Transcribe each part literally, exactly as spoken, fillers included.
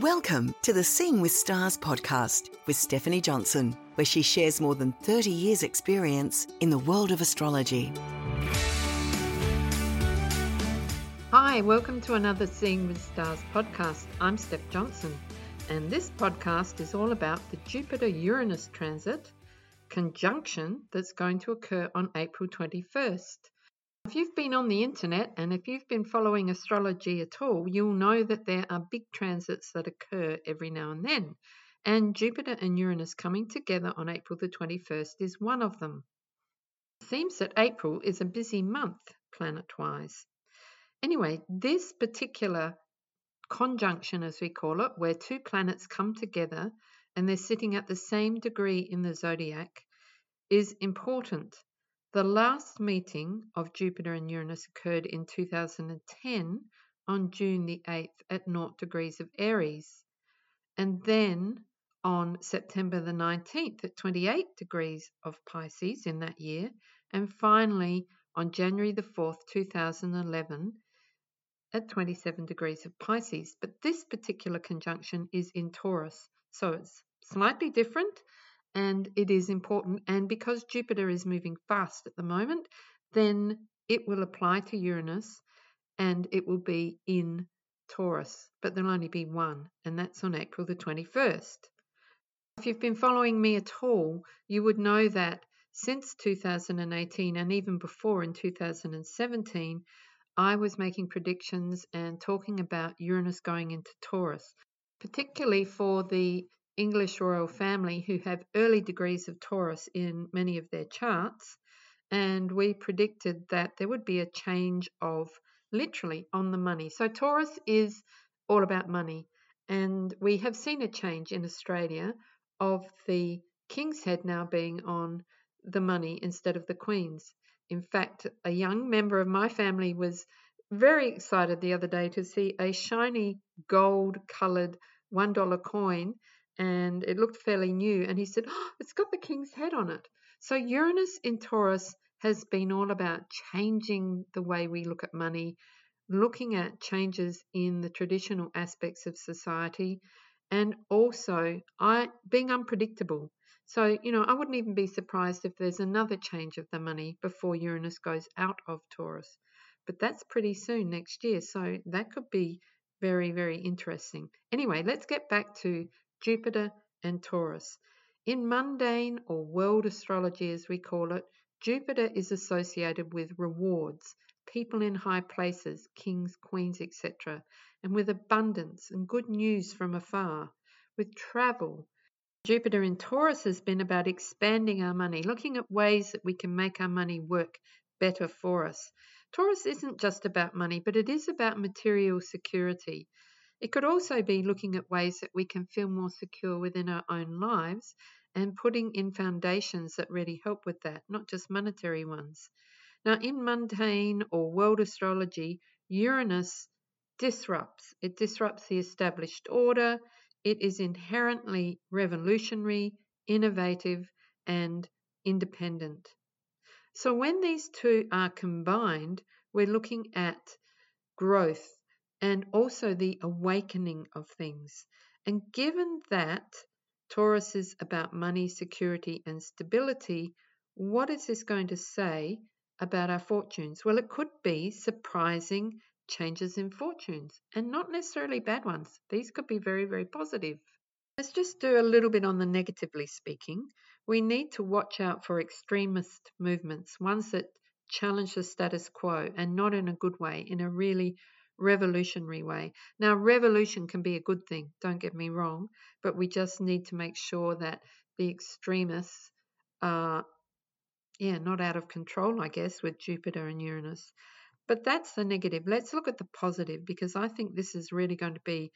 Welcome to the Seeing with Stars podcast with Stephanie Johnson, where she shares more than thirty years' experience in the world of astrology. Hi, welcome to another Seeing with Stars podcast. I'm Steph Johnson, and this podcast is all about the Jupiter-Uranus transit conjunction that's going to occur on April twenty-first. If you've been on the internet and if you've been following astrology at all, you'll know that there are big transits that occur every now and then. And Jupiter and Uranus coming together on April the twenty-first is one of them. It seems that April is a busy month planet-wise. Anyway, this particular conjunction, as we call it, where two planets come together and they're sitting at the same degree in the zodiac, is important. The last meeting of Jupiter and Uranus occurred in two thousand ten on June the eighth at zero degrees of Aries, and then on September the nineteenth at twenty-eight degrees of Pisces in that year, and finally on January the fourth, two thousand eleven at twenty-seven degrees of Pisces. But this particular conjunction is in Taurus, so it's slightly different. And it is important, and because Jupiter is moving fast at the moment, then it will apply to Uranus and it will be in Taurus, but there'll only be one, and that's on April the twenty-first. If you've been following me at all, you would know that since two thousand eighteen and even before in two thousand seventeen, I was making predictions and talking about Uranus going into Taurus, particularly for the English royal family who have early degrees of Taurus in many of their charts, and we predicted that there would be a change of literally on the money. So Taurus is all about money, and we have seen a change in Australia of the King's Head now being on the money instead of the Queen's. In fact, a young member of my family was very excited the other day to see a shiny gold-coloured one dollar coin, and it looked fairly new, and he said, oh, it's got the King's Head on it. So Uranus in Taurus has been all about changing the way we look at money, looking at changes in the traditional aspects of society, and also I being unpredictable. So, you know, I wouldn't even be surprised if there's another change of the money before Uranus goes out of Taurus. But that's pretty soon next year, so that could be very, very interesting. Anyway, let's get back to Jupiter and Taurus. In mundane or world astrology, as we call it, Jupiter is associated with rewards, people in high places, kings, queens, et cetera, and with abundance and good news from afar, with travel. Jupiter in Taurus has been about expanding our money, looking at ways that we can make our money work better for us. Taurus isn't just about money, but it is about material security. It could also be looking at ways that we can feel more secure within our own lives and putting in foundations that really help with that, not just monetary ones. Now, in mundane or world astrology, Uranus disrupts. It disrupts the established order. It is inherently revolutionary, innovative, and independent. So when these two are combined, we're looking at growth and also the awakening of things. And given that Taurus is about money, security, and stability, what is this going to say about our fortunes? Well, it could be surprising changes in fortunes, and not necessarily bad ones. These could be very, very positive. Let's just do a little bit on the negatively speaking. We need to watch out for extremist movements, ones that challenge the status quo, and not in a good way, in a really revolutionary way. Now, revolution can be a good thing, don't get me wrong, but we just need to make sure that the extremists are, yeah, not out of control, I guess, with Jupiter and Uranus. But that's the negative. Let's look at the positive, because I think this is really going to be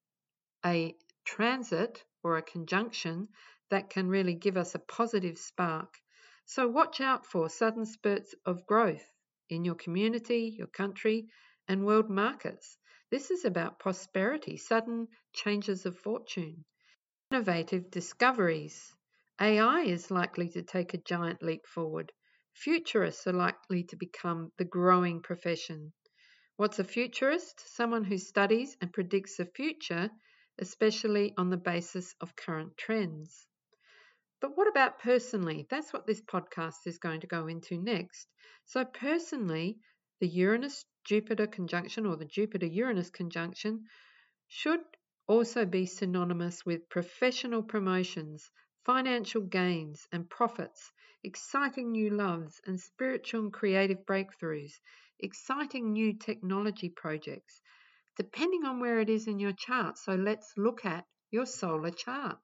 a transit or a conjunction that can really give us a positive spark. So watch out for sudden spurts of growth in your community, your country, and world markets. This is about prosperity, sudden changes of fortune, innovative discoveries. A I is likely to take a giant leap forward. Futurists are likely to become the growing profession. What's a futurist? Someone who studies and predicts the future especially on the basis of current trends. But what about personally? That's what this podcast is going to go into next. So, personally, the Uranus Jupiter conjunction or the Jupiter Uranus conjunction should also be synonymous with professional promotions, financial gains and profits, exciting new loves and spiritual and creative breakthroughs, exciting new technology projects, depending on where it is in your chart. So, let's look at your solar chart.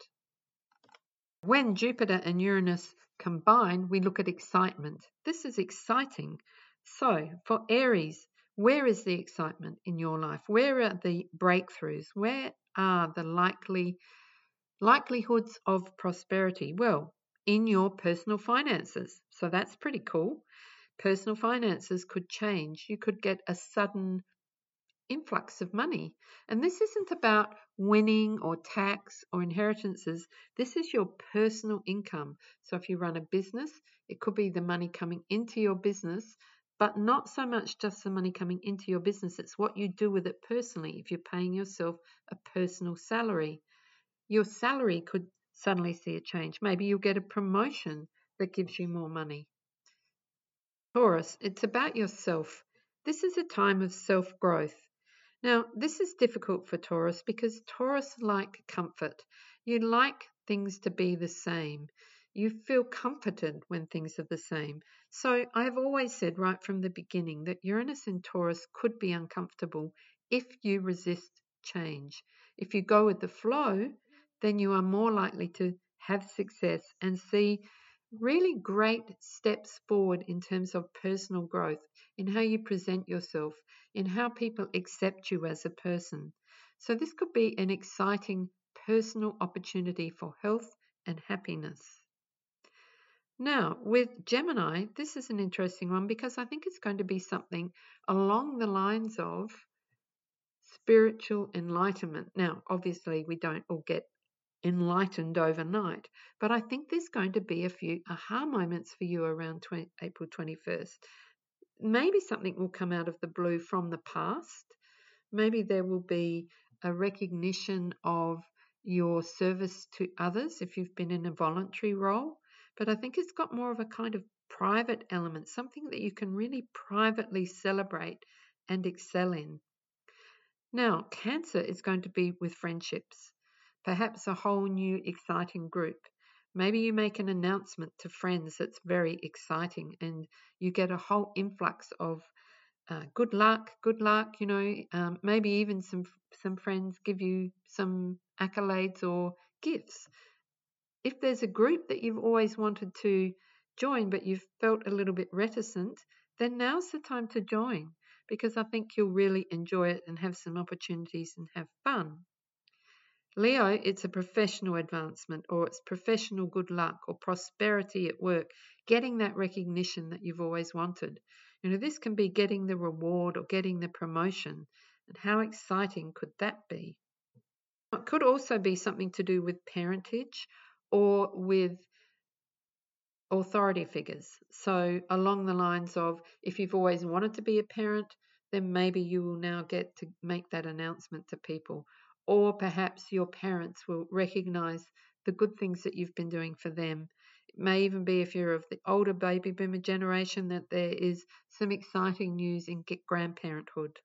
When Jupiter and Uranus combine, we look at excitement. This is exciting. So, for Aries, where is the excitement in your life? Where are the breakthroughs? Where are the likely likelihoods of prosperity? Well, in your personal finances. So that's pretty cool. Personal finances could change. You could get a sudden influx of money. And this isn't about winning or tax or inheritances. This is your personal income. So if you run a business, it could be the money coming into your business, but not so much just the money coming into your business. It's what you do with it personally. If you're paying yourself a personal salary, your salary could suddenly see a change. Maybe you'll get a promotion that gives you more money. Taurus, it's about yourself. This is a time of self-growth. Now, this is difficult for Taurus because Taurus like comfort. You like things to be the same. You feel comforted when things are the same. So I've always said right from the beginning that Uranus in Taurus could be uncomfortable if you resist change. If you go with the flow, then you are more likely to have success and see really great steps forward in terms of personal growth, in how you present yourself, in how people accept you as a person. So this could be an exciting personal opportunity for health and happiness. Now, with Gemini, this is an interesting one because I think it's going to be something along the lines of spiritual enlightenment. Now, obviously, we don't all get enlightened overnight, but I think there's going to be a few aha moments for you around April twenty-first. Maybe something will come out of the blue from the past. Maybe there will be a recognition of your service to others if you've been in a voluntary role, but I think it's got more of a kind of private element, something that you can really privately celebrate and excel in. Now, Cancer is going to be with friendships. Perhaps a whole new exciting group. Maybe you make an announcement to friends that's very exciting and you get a whole influx of uh, good luck, good luck, you know, um, maybe even some some friends give you some accolades or gifts. If there's a group that you've always wanted to join but you've felt a little bit reticent, then now's the time to join because I think you'll really enjoy it and have some opportunities and have fun. Leo, it's a professional advancement or it's professional good luck or prosperity at work, getting that recognition that you've always wanted. You know, this can be getting the reward or getting the promotion. And how exciting could that be? It could also be something to do with parentage or with authority figures. So along the lines of if you've always wanted to be a parent, then maybe you will now get to make that announcement to people. Or perhaps your parents will recognize the good things that you've been doing for them. It may even be if you're of the older baby boomer generation that there is some exciting news in grandparenthood.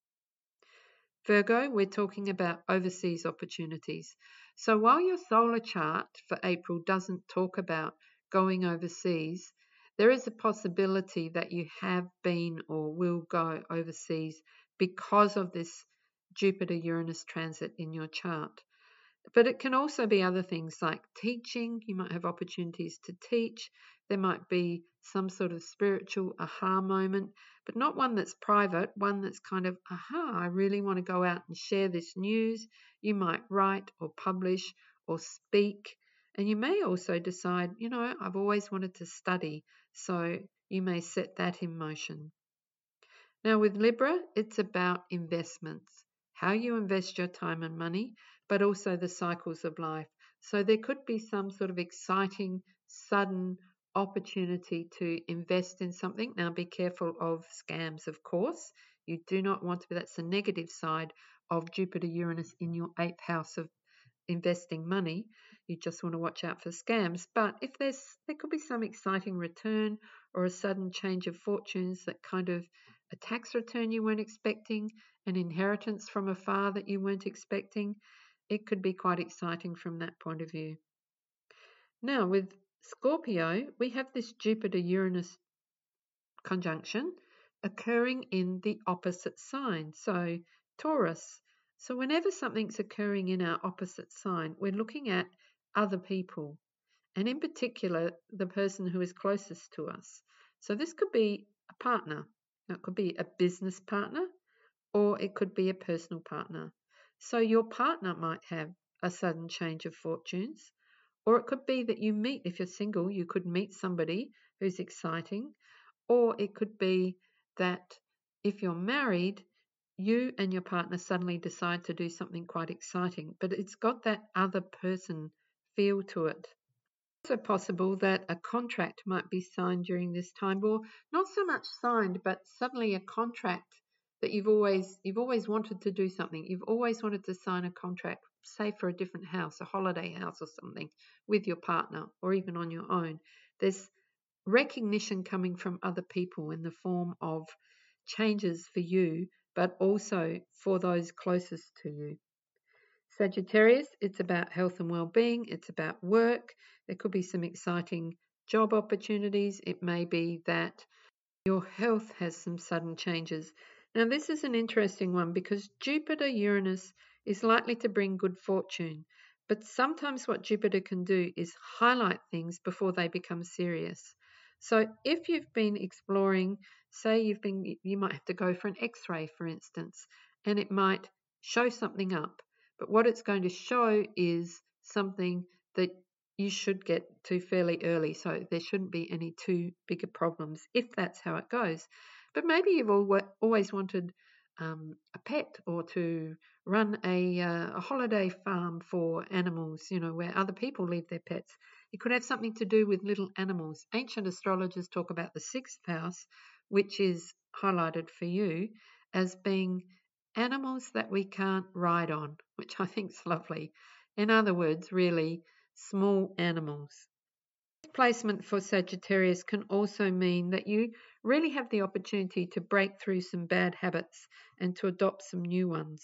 Virgo, we're talking about overseas opportunities. So while your solar chart for April doesn't talk about going overseas, there is a possibility that you have been or will go overseas because of this Jupiter-Uranus transit in your chart. But it can also be other things like teaching. You might have opportunities to teach. There might be some sort of spiritual aha moment, but not one that's private, one that's kind of, aha, I really want to go out and share this news. You might write or publish or speak. And you may also decide, you know, I've always wanted to study, so you may set that in motion. Now with Libra, it's about investments, how you invest your time and money, but also the cycles of life. So there could be some sort of exciting, sudden opportunity to invest in something. Now be careful of scams, of course. You do not want to be, that's the negative side of Jupiter Uranus in your eighth house of investing money. You just want to watch out for scams. But if there's there could be some exciting return or a sudden change of fortunes, that kind of a tax return you weren't expecting, an inheritance from a far that you weren't expecting. It could be quite exciting from that point of view. Now with Scorpio, we have this Jupiter Uranus conjunction occurring in the opposite sign. So Taurus. So whenever something's occurring in our opposite sign, we're looking at other people, and in particular, the person who is closest to us. So this could be a partner. Now, it could be a business partner, or it could be a personal partner. So your partner might have a sudden change of fortunes, or it could be that you meet, if you're single, you could meet somebody who's exciting, or it could be that if you're married, you and your partner suddenly decide to do something quite exciting, but it's got that other person feel to it. It's also possible that a contract might be signed during this time, or not so much signed, but suddenly a contract that you've always you've always wanted to do something. You've always wanted to sign a contract, say for a different house, a holiday house or something, with your partner or even on your own. There's recognition coming from other people in the form of changes for you, but also for those closest to you. Sagittarius, it's about health and well-being. It's about work. There could be some exciting job opportunities. It may be that your health has some sudden changes. Now, this is an interesting one because Jupiter Uranus is likely to bring good fortune, but sometimes what Jupiter can do is highlight things before they become serious. So if you've been exploring, say you've been, you might have to go for an X-ray, for instance, and it might show something up. But what it's going to show is something that you should get to fairly early, so there shouldn't be any too bigger problems if that's how it goes. But maybe you've always wanted um, a pet, or to run a, uh, a holiday farm for animals, you know, where other people leave their pets. It could have something to do with little animals. Ancient astrologers talk about the sixth house, which is highlighted for you as being animals that we can't ride on, which I think is lovely. In other words, really small animals. Placement for Sagittarius can also mean that you really have the opportunity to break through some bad habits and to adopt some new ones.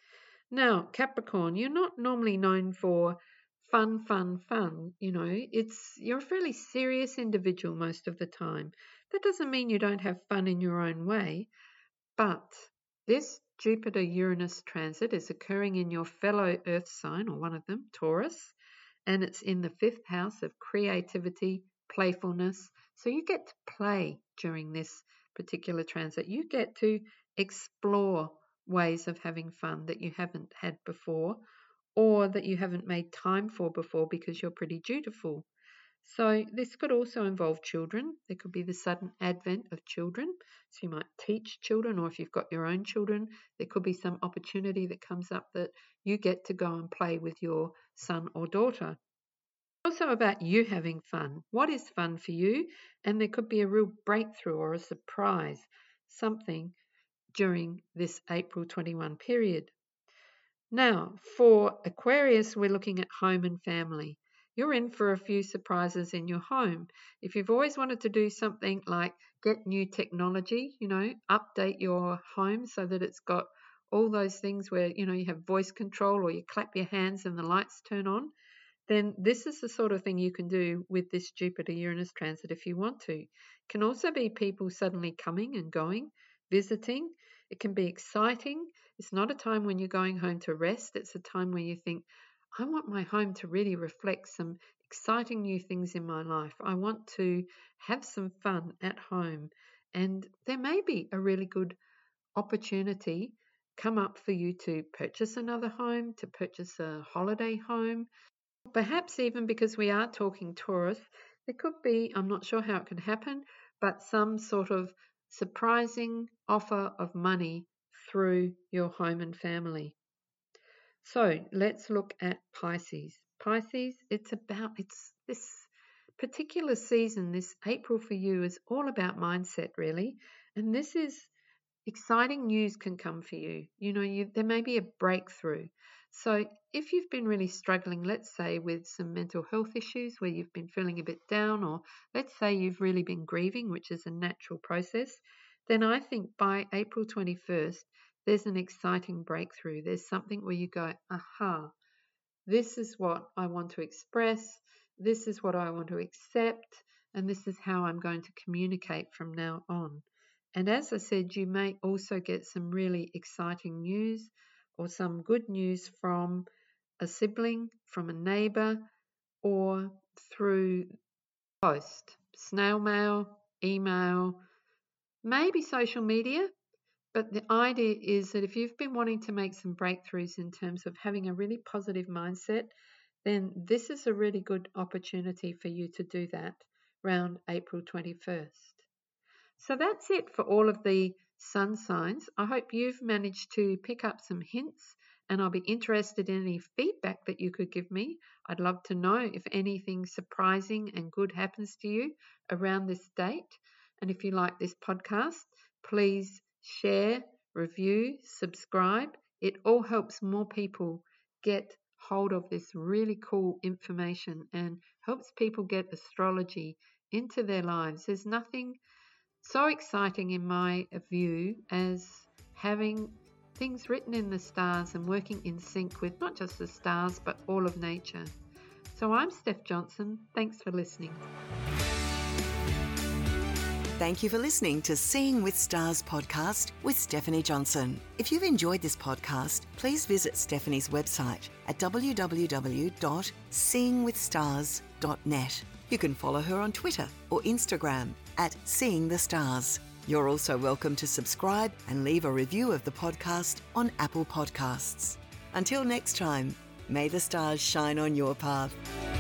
Now, Capricorn, you're not normally known for fun, fun, fun. You know, it's you're a fairly serious individual most of the time. That doesn't mean you don't have fun in your own way, but this Jupiter-Uranus transit is occurring in your fellow Earth sign, or one of them, Taurus, and it's in the fifth house of creativity, playfulness. So you get to play during this particular transit. You get to explore ways of having fun that you haven't had before, or that you haven't made time for before because you're pretty dutiful. So this could also involve children. There could be the sudden advent of children. So you might teach children, or if you've got your own children, there could be some opportunity that comes up that you get to go and play with your son or daughter. Also about you having fun. What is fun for you? And there could be a real breakthrough or a surprise, something during this April twenty-one period. Now, for Aquarius, we're looking at home and family. You're in for a few surprises in your home. If you've always wanted to do something like get new technology, you know, update your home so that it's got all those things where, you know, you have voice control, or you clap your hands and the lights turn on, then this is the sort of thing you can do with this Jupiter-Uranus transit if you want to. It can also be people suddenly coming and going, visiting. It can be exciting. It's not a time when you're going home to rest. It's a time where you think, I want my home to really reflect some exciting new things in my life. I want to have some fun at home. And there may be a really good opportunity come up for you to purchase another home, to purchase a holiday home. Perhaps even because we are talking Taurus, there could be, I'm not sure how it can happen, but some sort of surprising offer of money through your home and family. So let's look at Pisces. Pisces, it's about, it's this particular season, this April for you is all about mindset really. And this is exciting news can come for you. You know, you, there may be a breakthrough. So if you've been really struggling, let's say with some mental health issues where you've been feeling a bit down, or let's say you've really been grieving, which is a natural process, then I think by April twenty-first, there's an exciting breakthrough. There's something where you go, aha, this is what I want to express, this is what I want to accept, and this is how I'm going to communicate from now on. And as I said, you may also get some really exciting news or some good news from a sibling, from a neighbour, or through post, snail mail, email, maybe social media. But the idea is that if you've been wanting to make some breakthroughs in terms of having a really positive mindset, then this is a really good opportunity for you to do that around April twenty-first. So that's it for all of the sun signs. I hope you've managed to pick up some hints, and I'll be interested in any feedback that you could give me. I'd love to know if anything surprising and good happens to you around this date. And if you like this podcast, please share, review, subscribe. It all helps more people get hold of this really cool information and helps people get astrology into their lives. There's nothing so exciting in my view as having things written in the stars and working in sync with not just the stars but all of nature. So I'm Steph Johnson. Thanks for listening. Thank you for listening to Seeing with Stars podcast with Stephanie Johnson. If you've enjoyed this podcast, please visit Stephanie's website at w w w dot seeing with stars dot net. You can follow her on Twitter or Instagram at Seeing the Stars. You're also welcome to subscribe and leave a review of the podcast on Apple Podcasts. Until next time, may the stars shine on your path.